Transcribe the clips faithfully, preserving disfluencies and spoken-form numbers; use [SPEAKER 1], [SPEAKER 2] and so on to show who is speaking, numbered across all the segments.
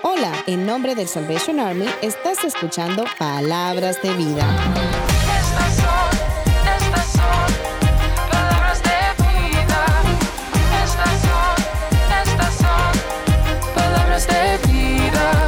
[SPEAKER 1] Hola, en nombre del Salvation Army, estás escuchando Palabras de Vida.
[SPEAKER 2] Estas son, estas son palabras de vida. Estas son, estas son palabras de vida.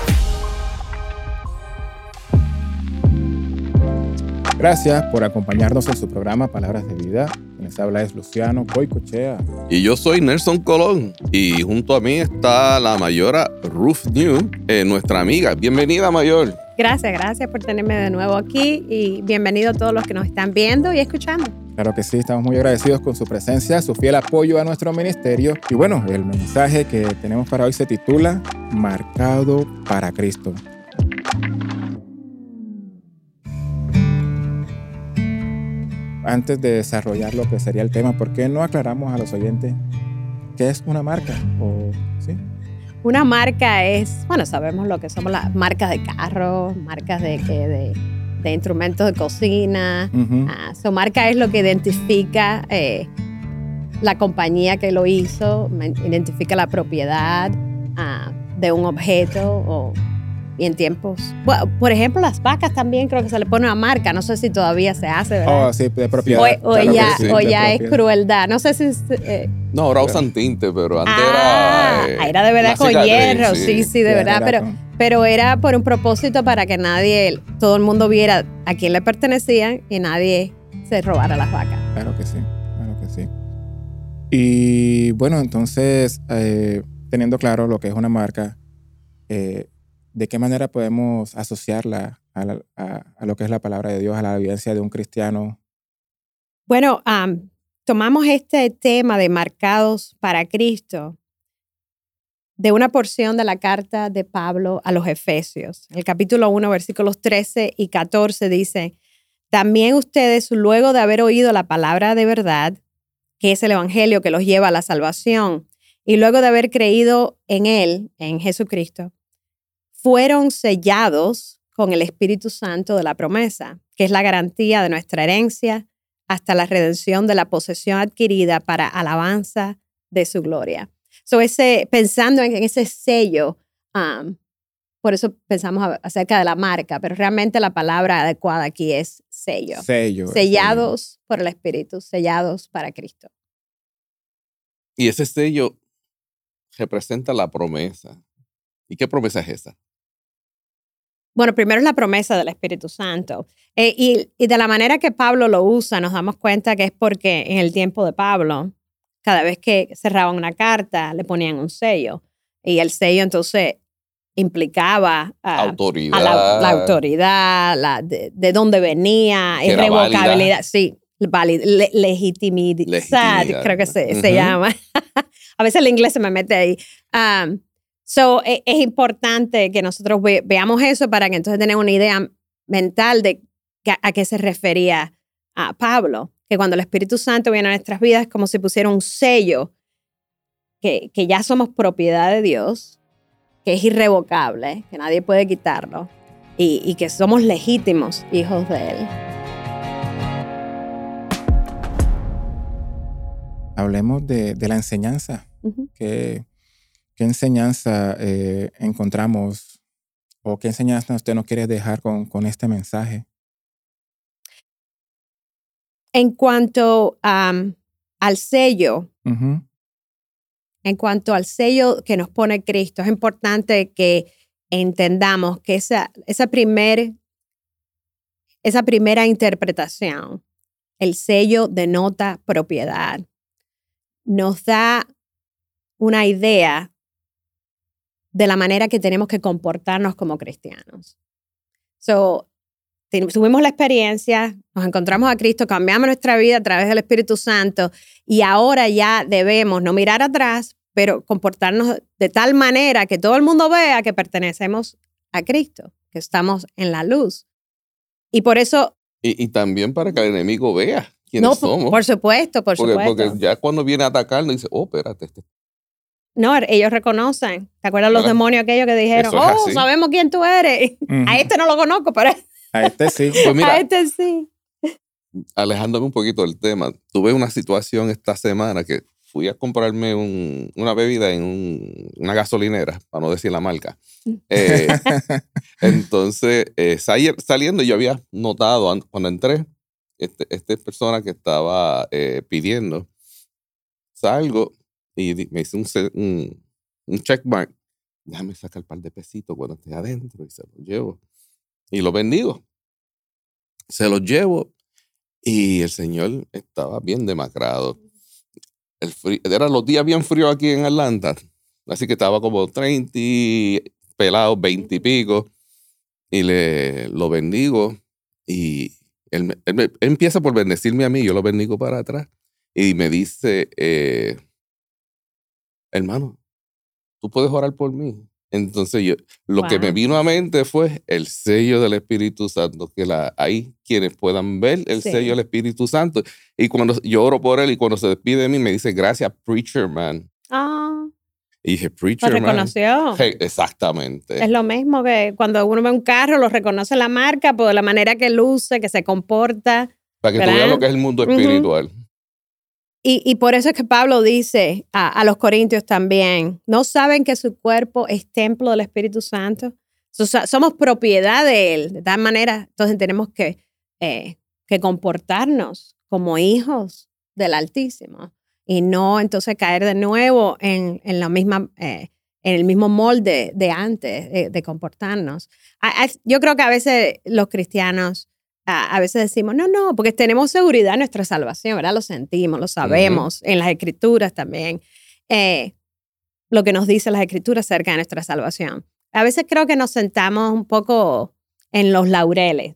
[SPEAKER 3] Gracias por acompañarnos en su programa Palabras de Vida. Quien les habla es Luciano Coicochea.
[SPEAKER 4] Y yo soy Nelson Colón. Y junto a mí está la mayora Ruth New, eh, nuestra amiga. Bienvenida, mayor.
[SPEAKER 5] Gracias, gracias por tenerme de nuevo aquí y bienvenido a todos los que nos están viendo y escuchando.
[SPEAKER 3] Claro que sí, estamos muy agradecidos con su presencia, su fiel apoyo a nuestro ministerio. Y bueno, el mensaje que tenemos para hoy se titula Marcado para Cristo. Antes de desarrollar lo que sería el tema, ¿por qué no aclaramos a los oyentes qué es una marca? ¿O, sí?
[SPEAKER 5] Una marca es, bueno, sabemos lo que somos las marcas de carros, marcas de, de, de, de instrumentos de cocina.
[SPEAKER 3] Uh-huh.
[SPEAKER 5] Ah, su marca es lo que identifica eh, la compañía que lo hizo, identifica la propiedad ah, de un objeto o... Y en tiempos... Bueno, por ejemplo, las vacas también creo que se le pone una marca. No sé si todavía se hace, ¿verdad?
[SPEAKER 3] Oh, sí, de propiedad.
[SPEAKER 5] O, o
[SPEAKER 3] Claro
[SPEAKER 5] ya,
[SPEAKER 3] que sí,
[SPEAKER 5] o
[SPEAKER 3] de
[SPEAKER 5] ya es
[SPEAKER 3] propiedad.
[SPEAKER 5] crueldad. No sé si... Eh,
[SPEAKER 4] No, ahora usan tinte, pero antes
[SPEAKER 5] ah,
[SPEAKER 4] era... eh,
[SPEAKER 5] era de verdad
[SPEAKER 4] una
[SPEAKER 5] con
[SPEAKER 4] cicatriz,
[SPEAKER 5] hierro. Sí, sí, de
[SPEAKER 3] Sí,
[SPEAKER 5] verdad.
[SPEAKER 3] era
[SPEAKER 5] Pero,
[SPEAKER 3] con-
[SPEAKER 5] pero era por un propósito para que nadie... Todo el mundo viera a quién le pertenecían y nadie se robara las vacas.
[SPEAKER 3] Claro que sí, claro que sí. Y bueno, entonces, eh, teniendo claro lo que es una marca, eh, ¿de qué manera podemos asociarla a, la- a- a lo que es la palabra de Dios, a la vivencia de un cristiano?
[SPEAKER 5] Bueno, um, tomamos este tema de marcados para Cristo de una porción de la carta de Pablo a los Efesios. El capítulo uno, versículos trece y catorce dice, también ustedes, luego de haber oído la palabra de verdad, que es el evangelio que los lleva a la salvación, y luego de haber creído en él, en Jesucristo, fueron sellados con el Espíritu Santo de la promesa, que es la garantía de nuestra herencia hasta la redención de la posesión adquirida para alabanza de su gloria. So ese, pensando en ese sello, um, por eso pensamos a- acerca de la marca, pero realmente la palabra adecuada aquí es sello.
[SPEAKER 3] Sello.
[SPEAKER 5] Sellados por el Espíritu, sellados para Cristo.
[SPEAKER 4] Y ese sello representa la promesa. ¿Y qué promesa es esa?
[SPEAKER 5] Bueno, primero es la promesa del Espíritu Santo. Eh, y, y de la manera que Pablo lo usa, nos damos cuenta que es porque en el tiempo de Pablo, cada vez que cerraban una carta, le ponían un sello. Y el sello entonces implicaba ah,
[SPEAKER 4] Autoridad.
[SPEAKER 5] a la, la autoridad, la, de, de dónde venía,
[SPEAKER 4] Que era
[SPEAKER 5] irrevocabilidad.
[SPEAKER 4] válida.
[SPEAKER 5] Sí, válida, le, legitimidad,
[SPEAKER 4] Legitimidad.
[SPEAKER 5] creo que se,
[SPEAKER 4] Ujú.
[SPEAKER 5] se llama. A veces el inglés se me mete ahí. Um, So, es, es importante que nosotros ve, veamos eso para que entonces tengan una idea mental de que, a qué se refería a Pablo. Que cuando el Espíritu Santo viene a nuestras vidas es como si pusiera un sello que, que ya somos propiedad de Dios, que es irrevocable, que nadie puede quitarlo y, y que somos legítimos hijos de Él.
[SPEAKER 3] Hablemos de, de la enseñanza.
[SPEAKER 5] Uh-huh.
[SPEAKER 3] ¿Qué, qué enseñanza eh, encontramos o qué enseñanza usted nos quiere dejar con, con este mensaje?
[SPEAKER 5] En cuanto um, al sello,
[SPEAKER 3] Uh-huh.
[SPEAKER 5] En cuanto al sello que nos pone Cristo, es importante que entendamos que esa, esa, primer, esa primera interpretación, el sello denota propiedad, nos da una idea de la manera que tenemos que comportarnos como cristianos. So, tuvimos la experiencia, nos encontramos a Cristo, cambiamos nuestra vida a través del Espíritu Santo y ahora ya debemos no mirar atrás, pero comportarnos de tal manera que todo el mundo vea que pertenecemos a Cristo, que estamos en la luz. Y por eso...
[SPEAKER 4] Y, y también para que el enemigo vea quiénes
[SPEAKER 5] no,
[SPEAKER 4] somos.
[SPEAKER 5] Por supuesto, por
[SPEAKER 4] porque,
[SPEAKER 5] supuesto.
[SPEAKER 4] porque ya cuando viene a atacarnos dice, oh, espérate. Este.
[SPEAKER 5] No, ellos reconocen. ¿Te acuerdas los
[SPEAKER 4] ¿Verdad?
[SPEAKER 5] demonios aquellos que dijeron,
[SPEAKER 4] Eso es
[SPEAKER 5] oh,
[SPEAKER 4] así.
[SPEAKER 5] sabemos quién tú eres?
[SPEAKER 3] Uh-huh.
[SPEAKER 5] A este no lo conozco, pero
[SPEAKER 3] A este sí.
[SPEAKER 4] Pues mira,
[SPEAKER 5] a este sí.
[SPEAKER 4] alejándome un poquito del tema, tuve una situación esta semana que fui a comprarme un, una bebida en un, una gasolinera, para no decir la marca. Eh, entonces, eh, sali- saliendo, yo había notado an- cuando entré, este, esta persona que estaba eh, pidiendo, salgo y di- me hice un, ce- un, un checkmark. Déjame sacar un par de pesitos cuando esté adentro y se los llevo. Y los bendigo. Se los llevo y el señor estaba bien demacrado. El frío, eran los días bien fríos aquí en Atlanta, así que estaba como treinta pelados, veinte y pico, y le lo bendigo, y él, me- él me- él empieza por bendecirme a mí, yo lo bendigo para atrás, y me dice, eh, hermano, tú puedes orar por mí. Entonces yo, lo que me
[SPEAKER 5] Wow.
[SPEAKER 4] vino a mente fue el sello del Espíritu Santo, que la, hay quienes puedan ver el
[SPEAKER 5] Sí.
[SPEAKER 4] sello del Espíritu Santo. Y cuando yo oro por él y cuando se despide de mí, me dice, gracias, preacher man.
[SPEAKER 5] Ah,
[SPEAKER 4] Y dije,
[SPEAKER 5] lo
[SPEAKER 4] preacher man.
[SPEAKER 5] reconoció.
[SPEAKER 4] Hey, exactamente.
[SPEAKER 5] Es lo mismo que cuando uno ve un carro, lo reconoce la marca por la manera que luce, que se comporta.
[SPEAKER 4] Para que tú
[SPEAKER 5] ¿verdad?
[SPEAKER 4] veas lo que es el mundo
[SPEAKER 5] Ujú.
[SPEAKER 4] espiritual.
[SPEAKER 5] Y, y por eso es que Pablo dice a, a los corintios también, ¿no saben que su cuerpo es templo del Espíritu Santo? So- so- somos propiedad de Él. De tal manera, entonces tenemos que, eh, que comportarnos como hijos del Altísimo y no entonces caer de nuevo en, en, la misma, eh, en el mismo molde de antes de, de comportarnos. A- a- yo creo que a veces los cristianos a, a veces decimos, no, no, porque tenemos seguridad en nuestra salvación, ¿verdad? Lo sentimos, lo sabemos, en las escrituras también, eh, lo que nos dicen las escrituras acerca de nuestra salvación. A veces creo que nos sentamos un poco en los laureles.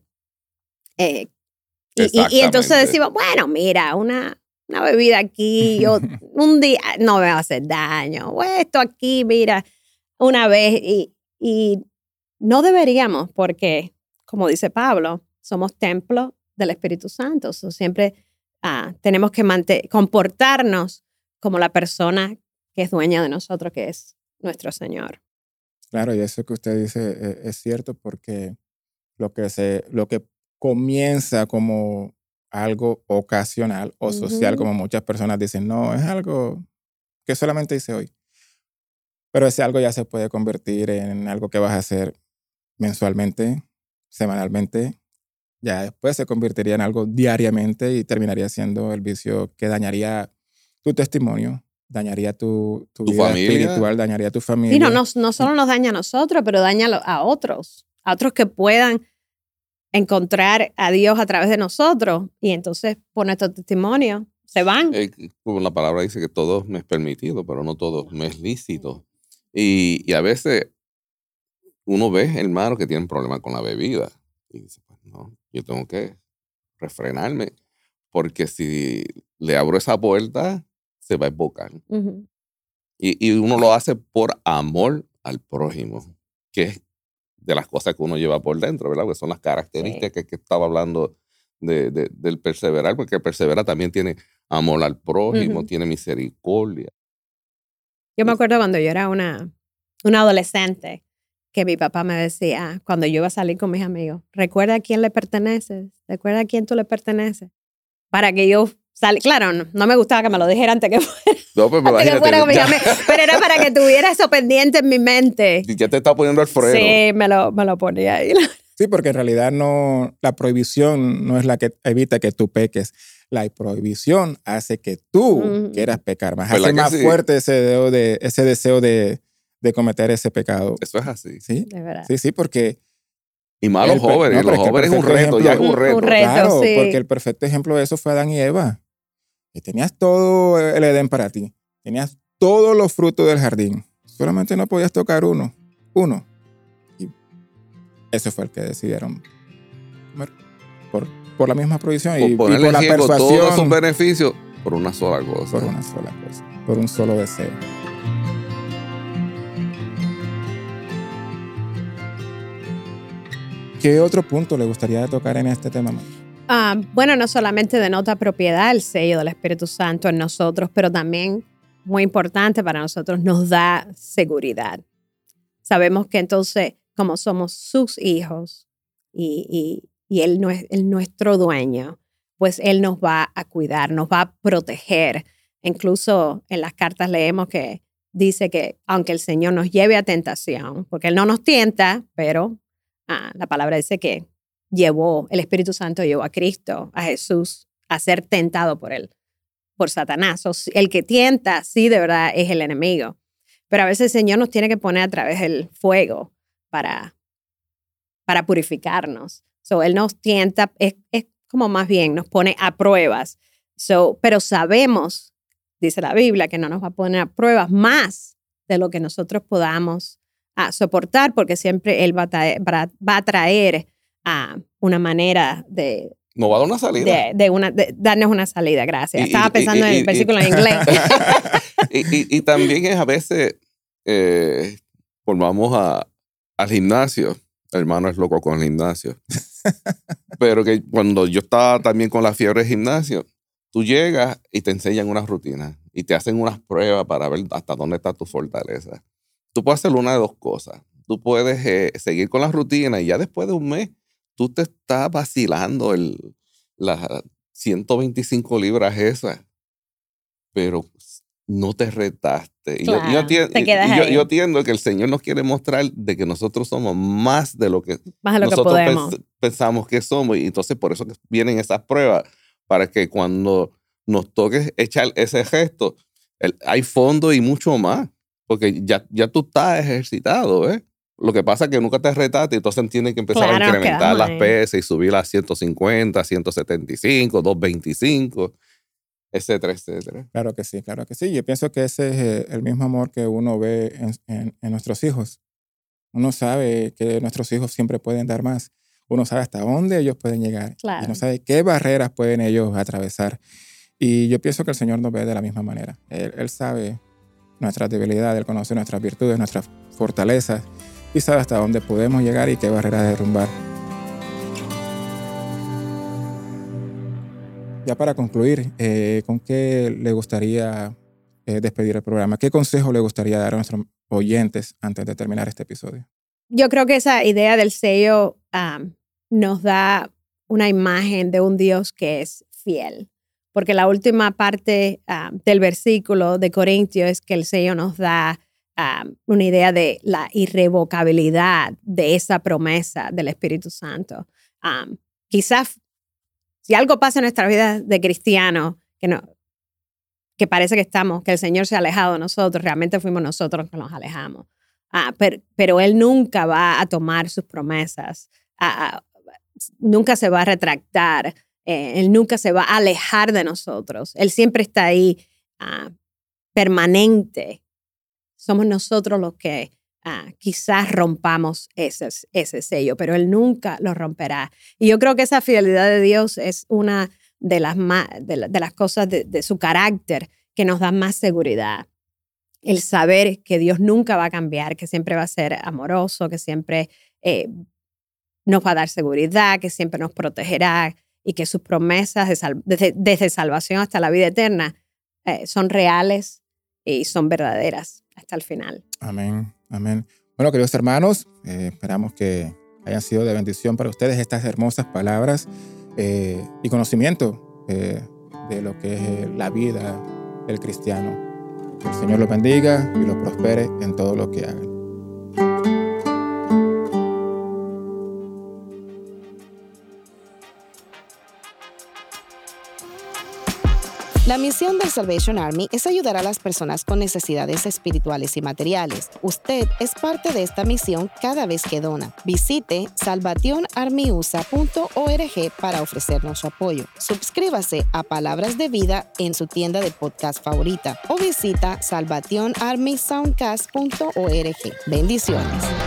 [SPEAKER 5] eh, y, y- y entonces
[SPEAKER 4] Exactamente.
[SPEAKER 5] decimos, bueno, mira, una, una bebida aquí, o un día no me va a hacer daño, o esto aquí, mira, una vez, y, y no deberíamos, porque, como dice Pablo, somos templo del Espíritu Santo. So, siempre ah, tenemos que mante- comportarnos como la persona que es dueña de nosotros, que es nuestro Señor.
[SPEAKER 3] Claro, y eso que usted dice eh, es cierto porque lo que, se, lo que comienza como algo ocasional o social,
[SPEAKER 5] Ujú.
[SPEAKER 3] como muchas personas dicen, no, es algo que solamente hice hoy. Pero ese algo ya se puede convertir en algo que vas a hacer mensualmente, semanalmente. Ya después se convertiría en algo diariamente y terminaría siendo el vicio que dañaría tu testimonio, dañaría tu, tu
[SPEAKER 4] Tu
[SPEAKER 3] vida
[SPEAKER 4] familia.
[SPEAKER 3] espiritual, dañaría tu
[SPEAKER 5] Sí,
[SPEAKER 3] familia.
[SPEAKER 5] no, no, no solo nos daña a nosotros, pero daña a lo- a otros, a otros que puedan encontrar a Dios a través de nosotros y entonces por nuestro testimonio se van.
[SPEAKER 4] Eh, como la palabra dice que todo me es permitido, pero no todo me es lícito. Y, y a veces uno ve, hermano, que tienen problemas con la bebida. Y dice, pues no, yo tengo que refrenarme, porque si le abro esa puerta, se va a embocar.
[SPEAKER 5] Ujú.
[SPEAKER 4] Y, y uno lo hace por amor al prójimo, que es de las cosas que uno lleva por dentro, ¿verdad? Que son las características que, que estaba hablando de, de- del perseverar, porque el perseverar también tiene amor al prójimo,
[SPEAKER 5] Ujú.
[SPEAKER 4] tiene misericordia.
[SPEAKER 5] Yo me acuerdo cuando yo era una, una adolescente que mi papá me decía, cuando yo iba a salir con mis amigos, recuerda a quién le perteneces, recuerda a quién tú le perteneces. Para que yo salga, claro, no, no me gustaba que me lo dijera antes que fuera,
[SPEAKER 4] No, pues
[SPEAKER 5] antes que
[SPEAKER 4] imagínate,
[SPEAKER 5] fuera con mis
[SPEAKER 4] ya,
[SPEAKER 5] amigos, pero era para que tuviera eso pendiente en mi mente.
[SPEAKER 4] ya te está poniendo el freno.
[SPEAKER 5] Sí, me lo, me lo ponía ahí.
[SPEAKER 3] Sí, porque en realidad no, la prohibición no es la que evita que tú peques. La prohibición hace que tú
[SPEAKER 5] Ujú.
[SPEAKER 3] quieras pecar más.
[SPEAKER 4] ¿Verdad
[SPEAKER 3] Hace
[SPEAKER 4] que
[SPEAKER 3] más
[SPEAKER 4] sí?
[SPEAKER 3] fuerte ese deseo de, ese deseo de, de cometer ese pecado.
[SPEAKER 4] Eso es así.
[SPEAKER 3] Sí,
[SPEAKER 5] De verdad.
[SPEAKER 3] sí, sí, porque
[SPEAKER 4] Y más los
[SPEAKER 3] El per-
[SPEAKER 4] jóvenes,
[SPEAKER 3] no, pero
[SPEAKER 4] los
[SPEAKER 3] es que el
[SPEAKER 4] jóvenes es un
[SPEAKER 3] perfecto
[SPEAKER 4] reto, ya es un
[SPEAKER 3] ejemplo-
[SPEAKER 4] reto.
[SPEAKER 5] Un reto.
[SPEAKER 3] claro,
[SPEAKER 5] sí.
[SPEAKER 3] porque el perfecto ejemplo de eso fue Adán y Eva. Y tenías todo el Edén para ti. Tenías todos los frutos del jardín. Solamente no podías tocar uno. Uno. Y ese fue el que decidieron comer por, por la misma prohibición y,
[SPEAKER 4] Por
[SPEAKER 3] y
[SPEAKER 4] ponerle
[SPEAKER 3] por la
[SPEAKER 4] en riesgo todos
[SPEAKER 3] persuasión.
[SPEAKER 4] sus beneficios por una sola cosa.
[SPEAKER 3] Por una sola cosa. Por un solo deseo. ¿Qué otro punto le gustaría tocar en este tema, Mari?
[SPEAKER 5] Ah, bueno, no solamente denota propiedad el sello del Espíritu Santo en nosotros, pero también, muy importante para nosotros, nos da seguridad. Sabemos que entonces, como somos sus hijos y, y, y él, no es, él nuestro dueño, pues Él nos va a cuidar, nos va a proteger Incluso en las cartas leemos que dice que aunque el Señor nos lleve a tentación, porque Él no nos tienta, pero ah, la palabra dice que llevó, el Espíritu Santo llevó a Cristo, a Jesús, a ser tentado por Él, por Satanás. O el que tienta, sí, de verdad, es el enemigo. Pero a veces el Señor nos tiene que poner a través del fuego para, para purificarnos. So, Él nos tienta, es, es como más bien nos pone a pruebas. So, pero sabemos, dice la Biblia, que no nos va a poner a pruebas más de lo que nosotros podamos uh, soportar, porque siempre Él va a traer, va a traer uh, una manera de...
[SPEAKER 4] Nos va a dar una salida.
[SPEAKER 5] De, de, una, de darnos una salida, gracias.
[SPEAKER 4] Y,
[SPEAKER 5] Estaba
[SPEAKER 4] y,
[SPEAKER 5] pensando
[SPEAKER 4] y,
[SPEAKER 5] en el
[SPEAKER 4] y,
[SPEAKER 5] versículo
[SPEAKER 4] y,
[SPEAKER 5] en inglés.
[SPEAKER 4] y, y, y también es a veces, eh, pues vamos a, al gimnasio. El hermano es loco con el gimnasio. Pero que cuando yo estaba también con la fiebre de gimnasio, tú llegas y te enseñan unas rutinas y te hacen unas pruebas para ver hasta dónde está tu fortaleza. Tú puedes hacer una de dos cosas. Tú puedes eh, seguir con la rutina y ya después de un mes tú te estás vacilando el, las ciento veinticinco libras esas, pero no te retaste. Y
[SPEAKER 5] claro,
[SPEAKER 4] yo, yo, entiendo,
[SPEAKER 5] te quedas
[SPEAKER 4] y yo,
[SPEAKER 5] ahí.
[SPEAKER 4] yo entiendo que el Señor nos quiere mostrar de que nosotros somos más de lo que,
[SPEAKER 5] Más de lo
[SPEAKER 4] nosotros
[SPEAKER 5] que podemos.
[SPEAKER 4] pens- pensamos que somos. Y entonces por eso que vienen esas pruebas, para que cuando nos toque echar ese gesto, el, hay fondo y mucho más, porque ya, ya tú estás ejercitado, ¿eh? Lo que pasa es que nunca te retaste, entonces tienes que empezar
[SPEAKER 5] Claro,
[SPEAKER 4] a incrementar
[SPEAKER 5] quedamos
[SPEAKER 4] las
[SPEAKER 5] ahí.
[SPEAKER 4] pesas y subir a ciento cincuenta, ciento setenta y cinco, doscientos veinticinco, etcétera, etcétera.
[SPEAKER 3] Claro que sí, claro que sí. Yo pienso que ese es eh, el mismo amor que uno ve en, en, en nuestros hijos. Uno sabe que nuestros hijos siempre pueden dar más. Uno sabe hasta dónde ellos pueden llegar.
[SPEAKER 5] Claro.
[SPEAKER 3] Y uno sabe qué barreras pueden ellos atravesar. Y yo pienso que el Señor nos ve de la misma manera. Él, él sabe nuestras debilidades, Él conoce nuestras virtudes, nuestras fortalezas y sabe hasta dónde podemos llegar y qué barreras derrumbar. Ya para concluir, eh, ¿con qué le gustaría eh, despedir el programa? ¿Qué consejo le gustaría dar a nuestros oyentes antes de terminar este episodio?
[SPEAKER 5] Yo creo que esa idea del sello um, nos da una imagen de un Dios que es fiel. Porque la última parte um, del versículo de Corintios es que el sello nos da um, una idea de la irrevocabilidad de esa promesa del Espíritu Santo. Um, quizás si algo pasa en nuestra vida de cristianos, que, no, que parece que estamos, que el Señor se ha alejado de nosotros, realmente fuimos nosotros que nos alejamos. Ah, pero, pero Él nunca va a tomar sus promesas, ah, ah, nunca se va a retractar, eh, Él nunca se va a alejar de nosotros. Él siempre está ahí ah, permanente. Somos nosotros los que ah, quizás rompamos ese, ese sello, pero Él nunca lo romperá. Y yo creo que esa fidelidad de Dios es una de las, más, de, la, de las cosas de, de su carácter que nos da más seguridad. El saber que Dios nunca va a cambiar, que siempre va a ser amoroso, que siempre eh, nos va a dar seguridad, que siempre nos protegerá y que sus promesas de sal- desde, desde salvación hasta la vida eterna eh, son reales y son verdaderas hasta el final.
[SPEAKER 3] Amén, amén. Bueno, queridos hermanos, eh, esperamos que hayan sido de bendición para ustedes estas hermosas palabras eh, y conocimiento eh, de lo que es eh, la vida del cristiano. Que el Señor los bendiga y los prospere en todo lo que hagan.
[SPEAKER 1] La misión del Salvation Army es ayudar a las personas con necesidades espirituales y materiales. Usted es parte de esta misión cada vez que dona. Visite salvation army u s a punto org para ofrecernos su apoyo. Suscríbase a Palabras de Vida en su tienda de podcast favorita o visita salvation army soundcast punto org. Bendiciones.